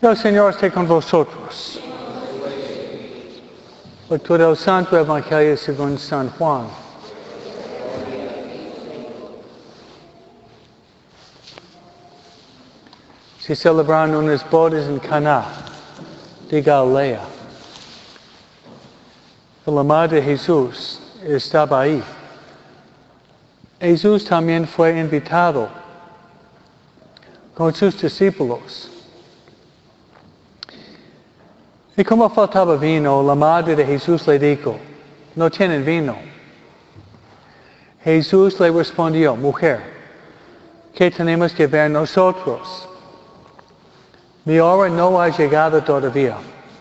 El Señor esté con vosotros. Lectura del Santo Evangelio según San Juan. Se celebraron unas bodas en Caná de Galilea. La madre de Jesús estaba ahí. Jesús también fue invitado con sus discípulos. Y como faltaba vino, la madre de Jesús le dijo, no tienen vino. Jesús le respondió, mujer, ¿qué tenemos que ver nosotros? Mi hora no ha llegado todavía.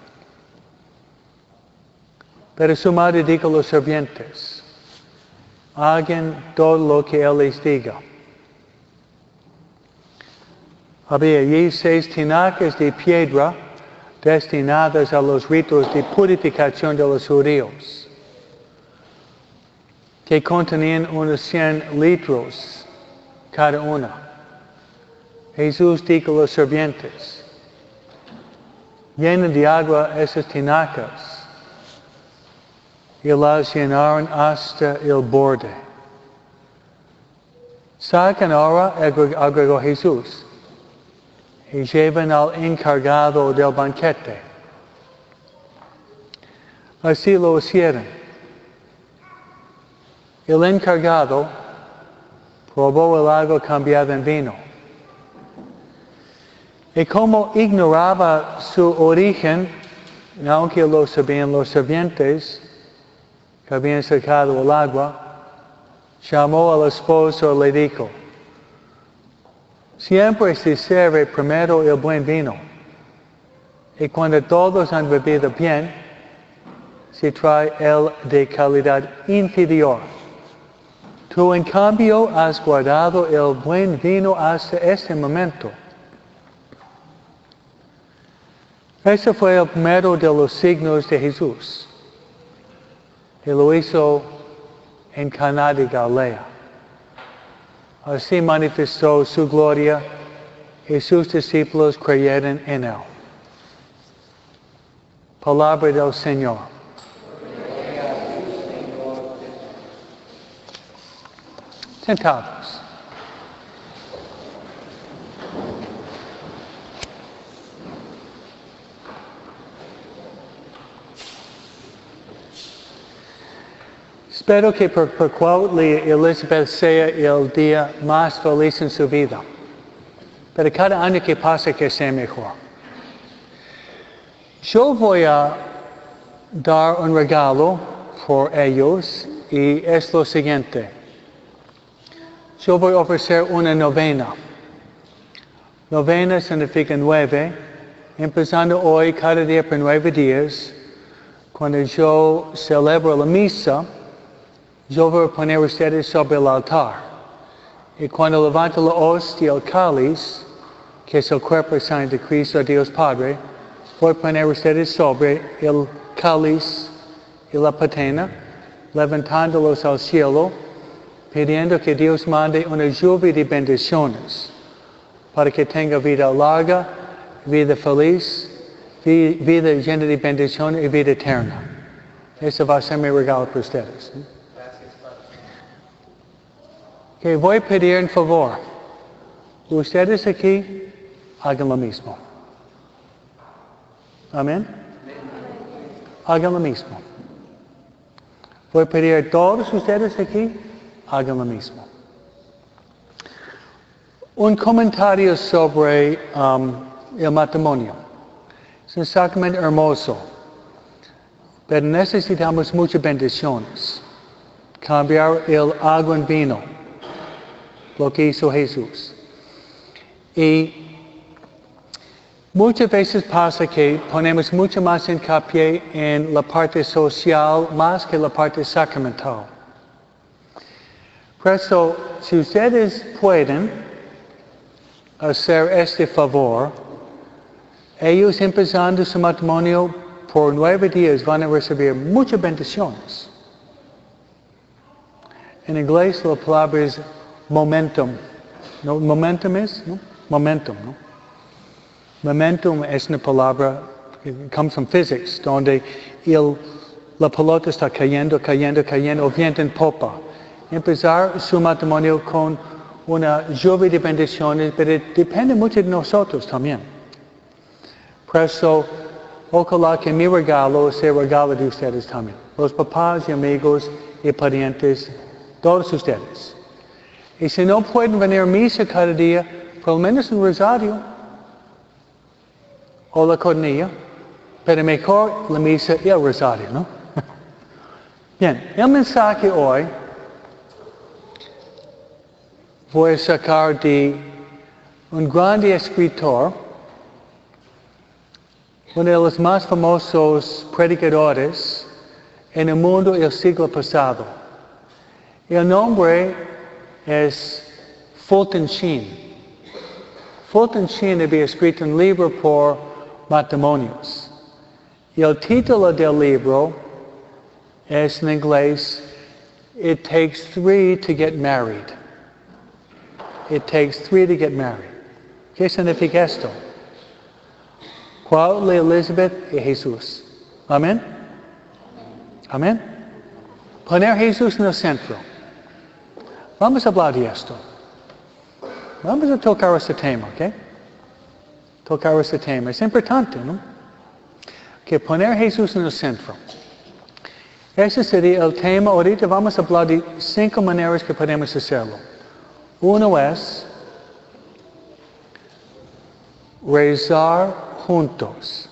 Pero su madre dijo a los sirvientes, hagan todo lo que él les diga. Había allí 6 tinacas de piedra destinadas a los ritos de purificación de los judíos, que contenían unos 100 litros cada una. Jesús dijo a los sirvientes, llenen de agua esas tinacas, y las llenaron hasta el borde. Sacan ahora, agregó Jesús, y llevan al encargado del banquete. Así lo hicieron. El encargado probó el agua cambiada en vino. Y como ignoraba su origen, aunque lo sabían los sirvientes que habían sacado el agua, llamó al esposo y le dijo, siempre se sirve primero el buen vino, y cuando todos han bebido bien, se trae el de calidad inferior. Tú, en cambio, has guardado el buen vino hasta este momento. Ese fue el primero de los signos de Jesús. Y lo hizo en Caná de Galilea. Así manifestó su gloria y sus discípulos creyeron en él. Palabra del Señor. Sentados. Espero que por Cuautli Elizabeth sea el día más feliz en su vida. Pero cada año que pasa que sea mejor. Yo voy a dar un regalo por ellos y es lo siguiente. Yo voy a ofrecer una novena. Novena significa 9, empezando hoy cada día por 9 días. Cuando yo celebro la misa, yo voy a poner ustedes sobre el altar. Y cuando levanto la hostia, el cáliz, que es el cuerpo y sangre de Cristo, Dios Padre, voy a poner ustedes sobre el cáliz y la patena, levantándolos al cielo, pidiendo que Dios mande una lluvia de bendiciones, para que tenga vida larga, vida feliz, vida llena de bendiciones y vida eterna. Ese va a ser mi regalo para ustedes. Que voy a pedir en favor. Ustedes aquí hagan lo mismo. Amén. Hagan lo mismo. Voy a pedir a todos ustedes aquí, hagan lo mismo. Un comentario sobre el matrimonio. Es un sacramento hermoso, pero necesitamos muchas bendiciones. Cambiar el agua en vino. Lo que hizo Jesús. Y muchas veces pasa que ponemos mucho más hincapié en la parte social más que la parte sacramental. Por eso, si ustedes pueden hacer este favor, ellos empezando su matrimonio por 9 días van a recibir muchas bendiciones. En inglés la palabra es momentum. ¿No? Momentum es, ¿no? Momentum, ¿no? Momentum es una palabra que comes from physics, donde la pelota está cayendo, o viento en popa. Empezar su matrimonio con una lluvia de bendiciones, pero depende mucho de nosotros también. Por eso, ojalá que mi regalo sea regalo de ustedes también. Los papás y amigos y parientes, todos ustedes. Y si no pueden venir a misa cada día, por lo menos un rosario o la cornilla, pero mejor la misa y el rosario, ¿no? Bien, el mensaje hoy voy a sacar de un grande escritor, uno de los más famosos predicadores en el mundo del siglo pasado. El nombre es Fulton Sheen. Fulton Sheen había escrito un libro por matrimonios. Y el título del libro es en inglés, It Takes Three to Get Married. It takes three to get married. ¿Qué significa esto? Paul, Elizabeth y Jesús. Amén. Amén. Poner a Jesús en el centro. Vamos a hablar de esto. Vamos a tocar este tema, ¿ok? Tocar este tema. Es importante, ¿no? Que poner a Jesús en el centro. Ese sería el tema. Ahorita vamos a hablar de 5 maneras que podemos hacerlo. Uno es rezar juntos.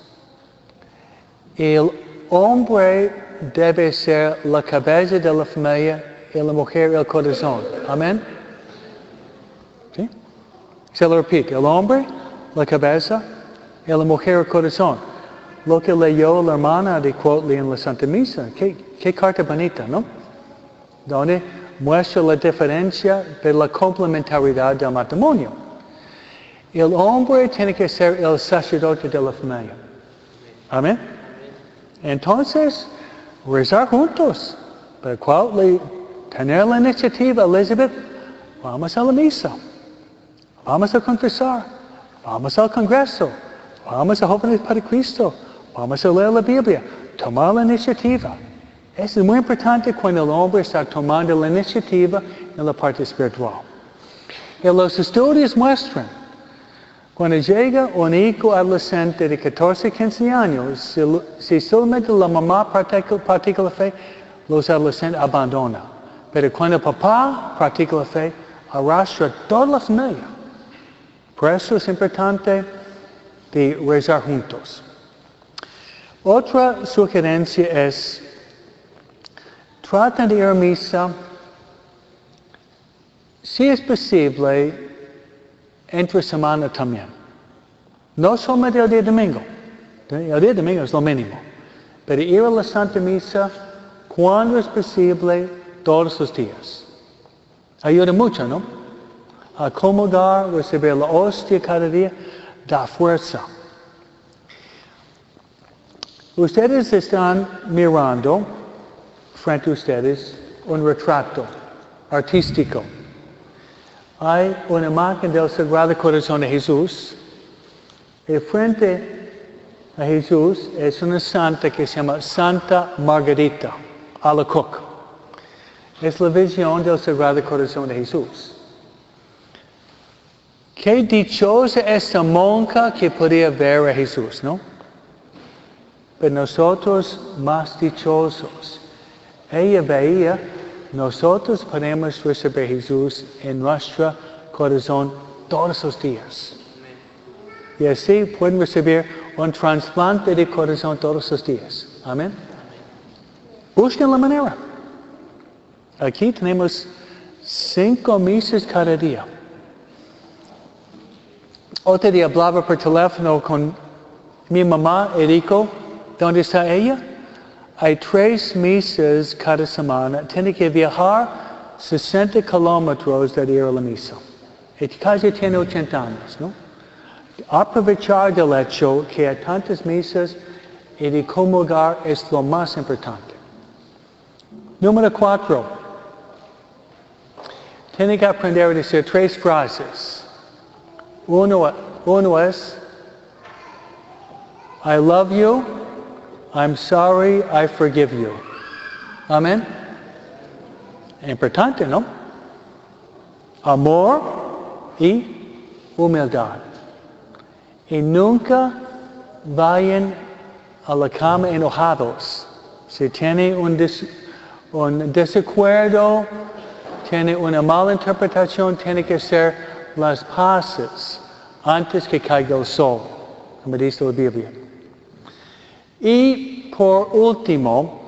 El hombre debe ser la cabeza de la familia y la mujer el corazón. Amén. ¿Sí? Se lo repite. El hombre, la cabeza y la mujer el corazón. Lo que leyó la hermana de Quotley en la Santa Misa. Qué carta bonita, ¿no? Donde muestra la diferencia de la complementariedad del matrimonio. El hombre tiene que ser el sacerdote de la familia. Amén. Entonces, rezar juntos. Para cual tener la iniciativa, Elizabeth, vamos a la misa. Vamos a confesar. Vamos al congreso. Vamos a Jóvenes para Cristo. Vamos a leer la Biblia. Tomar la iniciativa. Eso es muy importante cuando el hombre está tomando la iniciativa en la parte espiritual. Y los estudios muestran, cuando llega un hijo adolescente de 14, 15 años, si solamente la mamá practica la fe, los adolescentes abandonan. Pero cuando el papá practica la fe, arrastra toda la familia. Por eso es importante de rezar juntos. Otra sugerencia es, traten de ir a misa, si es posible, entre semana también. No solamente el día domingo. El día domingo es lo mínimo. Pero ir a la Santa Misa, cuando es posible, todos los días. Ayuda mucho, ¿no? Acomodar, recibir la hostia cada día, da fuerza. Ustedes están mirando frente a ustedes un retrato artístico. Hay una imagen del Sagrado Corazón de Jesús. Y frente a Jesús es una santa que se llama Santa Margarita Alacoque. Es la visión del Sagrado Corazón de Jesús. Qué dichosa esta monja que podía ver a Jesús, ¿no? Pero nosotros más dichosos. Ella veía, nosotros podemos recibir a Jesús en nuestro corazón todos los días. Y así pueden recibir un trasplante de corazón todos los días. Amén. Busquen la manera. Aquí tenemos 5 misas cada día. Otro día hablaba por teléfono con mi mamá, Erico. ¿Dónde está ella? Hay 3 misas cada semana. Tiene que viajar 60 kilómetros de ir a la misa. Y casi tiene 80 años, ¿no? Aprovechar del hecho que hay tantas misas y de comulgar es lo más importante. Número 4. Tiene que aprender a decir 3 frases. Uno es, I love you. I'm sorry. I forgive you. Amén. Importante, ¿no? Amor y humildad. Y nunca vayan a la cama enojados. Si tiene un desacuerdo, tiene una mala interpretación, tiene que ser las paces antes que caiga el sol, como dice la Biblia. Y por último,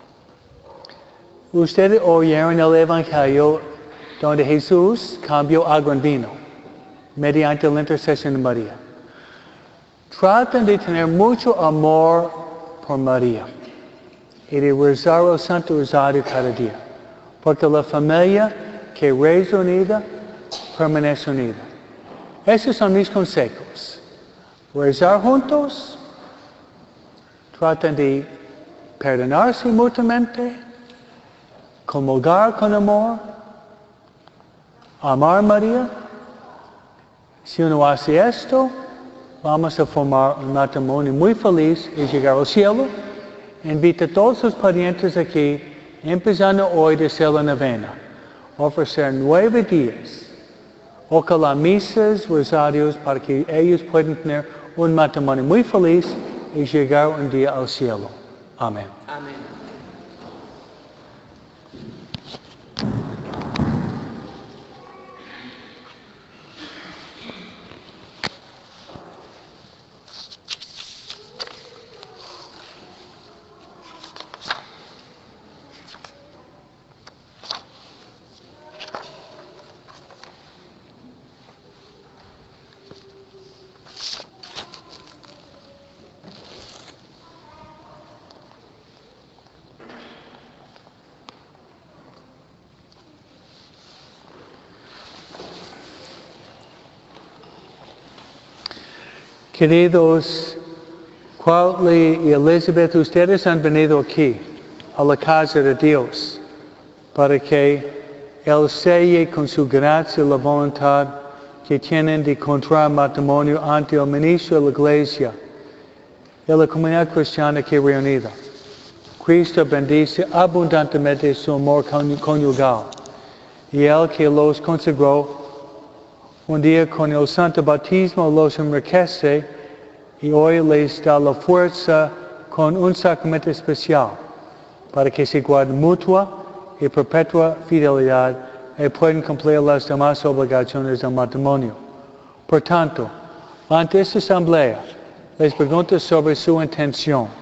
ustedes oyeron el Evangelio donde Jesús cambió agua en vino mediante la intercesión de María. Traten de tener mucho amor por María y de rezar el Santo Rosario cada día, porque la familia que reza unida permanece unida. Esos son mis consejos. Rezar juntos, traten de perdonarse mutuamente, comulgar con amor, amar a María. Si uno hace esto, vamos a formar un matrimonio muy feliz y llegar al cielo. Invita a todos los parientes aquí, empezando hoy de hacer la novena, ofrecer 9 días. Ojalá misas, rosarios, para que ellos puedan tener un matrimonio muy feliz y llegar un día al cielo. Amén. Amén. Queridos Crowley y Elizabeth, ustedes han venido aquí, a la casa de Dios, para que Él selle con su gracia la voluntad que tienen de contraer matrimonio ante el ministro de la Iglesia y la comunidad cristiana que reunida. Cristo bendice abundantemente su amor conyugal y Él que los consagró un día con el santo bautismo los enriquece y hoy les da la fuerza con un sacramento especial para que se guarden mutua y perpetua fidelidad y puedan cumplir las demás obligaciones del matrimonio. Por tanto, ante esta asamblea, les pregunto sobre su intención.